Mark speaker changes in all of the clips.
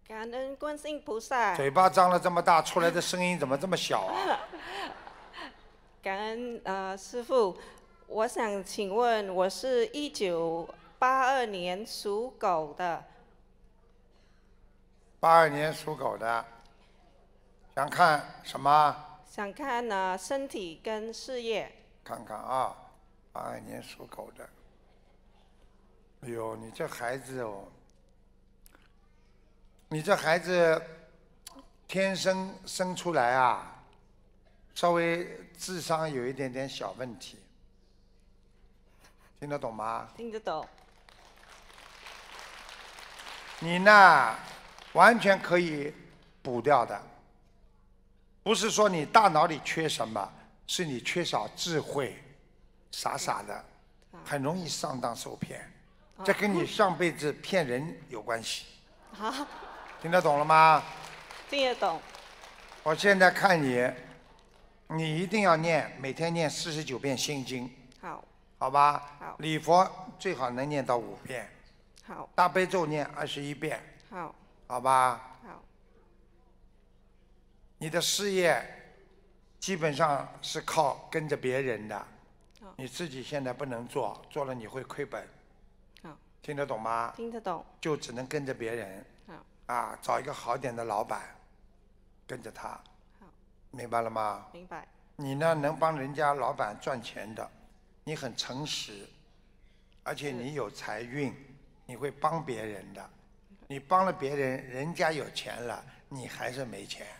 Speaker 1: 感恩观世音菩萨。
Speaker 2: 嘴巴张了这么大，出来的声音怎么这么小啊？
Speaker 1: 感恩师父，我想请问，我是1982年属狗的。
Speaker 2: 82年属狗的，想看什么？
Speaker 1: 想看身体跟事业。
Speaker 2: 看看啊，82年属狗的。哎呦，你这孩子哦，你这孩子天生生出来啊，稍微智商有一点点小问题，听得懂吗？
Speaker 1: 听得懂。
Speaker 2: 你呢，完全可以补掉的，不是说你大脑里缺什么，是你缺少智慧，傻傻的，很容易上当受骗，这跟你上辈子骗人有关系。
Speaker 1: 好，
Speaker 2: 听得懂了吗？
Speaker 1: 听得懂。
Speaker 2: 我现在看你，你一定要念，每天念49遍心经，
Speaker 1: 好。
Speaker 2: 好吧？
Speaker 1: 好。
Speaker 2: 礼佛最好能念到5遍。
Speaker 1: 好。
Speaker 2: 大悲咒念21遍。
Speaker 1: 好。
Speaker 2: 好吧？
Speaker 1: 好。
Speaker 2: 你的事业基本上是靠跟着别人的，你自己现在不能做，做了你会亏本。
Speaker 1: 好。
Speaker 2: 听得懂吗？
Speaker 1: 听得懂。
Speaker 2: 就只能跟着别人。
Speaker 1: 好。
Speaker 2: 啊，找一个好点的老板，跟着他。
Speaker 1: 好。
Speaker 2: 明白了吗？
Speaker 1: 明白。
Speaker 2: 你呢，能帮人家老板赚钱的，你很诚实，而且你有财运，你会帮别人的。你帮了别人，人家有钱了，你还是没钱。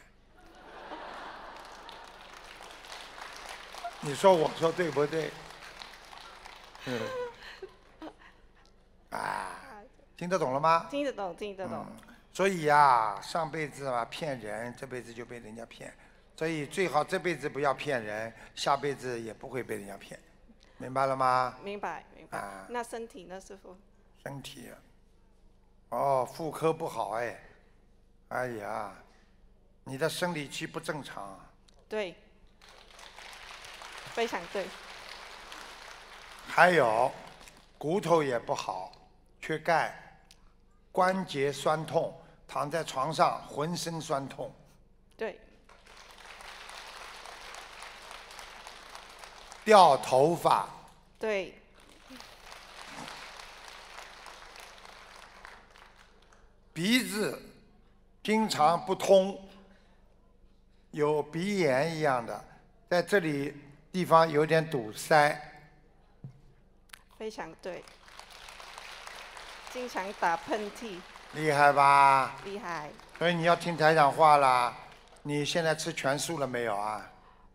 Speaker 2: 你说我说对不对？听得懂了吗？
Speaker 1: 听得懂，听得懂。
Speaker 2: 所以呀，上辈子嘛骗人，这辈子就被人家骗，所以最好这辈子不要骗人，下辈子也不会被人家骗，明白了吗？
Speaker 1: 明白，明白。那身体呢，师父？
Speaker 2: 身体，哦，妇科不好哎，哎呀，你的生理期不正常。
Speaker 1: 对，非常对。
Speaker 2: 还有，骨头也不好，缺钙，关节酸痛，躺在床上浑身酸痛。
Speaker 1: 对。
Speaker 2: 掉头发。
Speaker 1: 对。
Speaker 2: 鼻子经常不通，有鼻炎一样的，在这里地方有点堵塞。
Speaker 1: 非常对。经常打喷嚏。
Speaker 2: 厉害吧？
Speaker 1: 厉害。
Speaker 2: 所以你要听台长话啦。你现在吃全素了没有啊？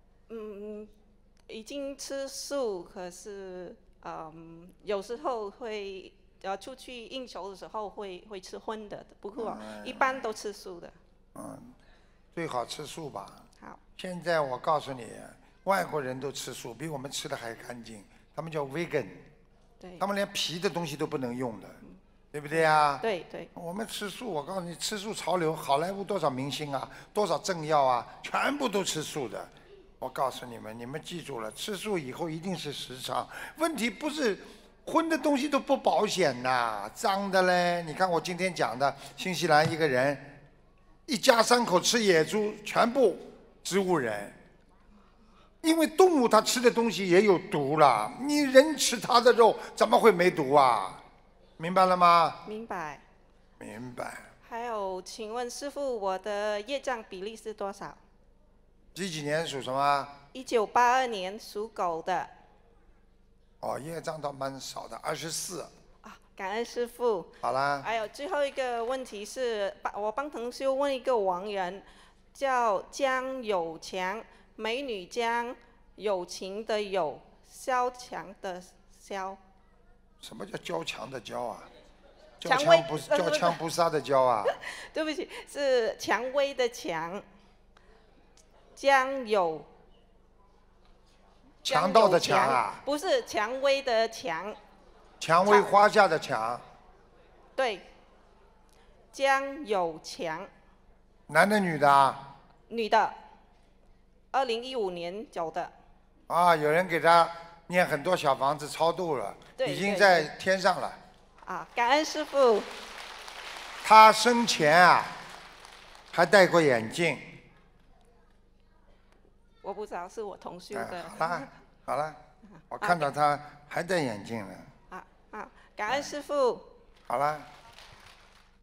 Speaker 1: 已经吃素，可是有时候会出去应酬的时候会吃荤的，不过一般都吃素的。
Speaker 2: 最好吃素吧。
Speaker 1: 好。
Speaker 2: 现在我告诉你，外国人都吃素，比我们吃的还干净，他们叫 vegan。
Speaker 1: 对。
Speaker 2: 他们连皮的东西都不能用的，对不对呀？
Speaker 1: 对对。
Speaker 2: 我们吃素，我告诉你，吃素潮流，好莱坞多少明星啊，多少政要啊，全部都吃素的。我告诉你们，你们记住了，吃素以后一定是时尚。问题不是荤的东西都不保险呐，脏的嘞。你看我今天讲的，新西兰一个人，一家3口吃野猪，全部植物人。因为动物它吃的东西也有毒了，你人吃它的肉怎么会没毒啊？明白了吗？
Speaker 1: 明白。
Speaker 2: 明白。
Speaker 1: 还有，请问师父，我的业障比例是多少？
Speaker 2: 几年属什么
Speaker 1: ？1982年属狗的。
Speaker 2: 哦，业障倒蛮少的，24。
Speaker 1: 感恩师父。
Speaker 2: 好啦。
Speaker 1: 还有最后一个问题是，我帮同修问一个亡人，叫江有强，美女江，友情的友，萧强的萧。
Speaker 2: 什么叫交强的交啊？
Speaker 1: 交
Speaker 2: 枪不杀的交啊？
Speaker 1: 对不起，是蔷薇的蔷。江有。
Speaker 2: 强盗的强啊？
Speaker 1: 不是蔷薇的蔷。
Speaker 2: 蔷薇花下的蔷。
Speaker 1: 对。江有强。
Speaker 2: 男的女的啊？
Speaker 1: 女的。2015年走的。
Speaker 2: 啊，有人给他念很多小房子超度了，已经在天上了。
Speaker 1: 感恩师父。
Speaker 2: 他生前啊， 还戴过眼镜。
Speaker 1: 我不知道是我同修的。
Speaker 2: 好了好了，我看到他还戴眼镜呢。
Speaker 1: 感恩师父。
Speaker 2: 好了。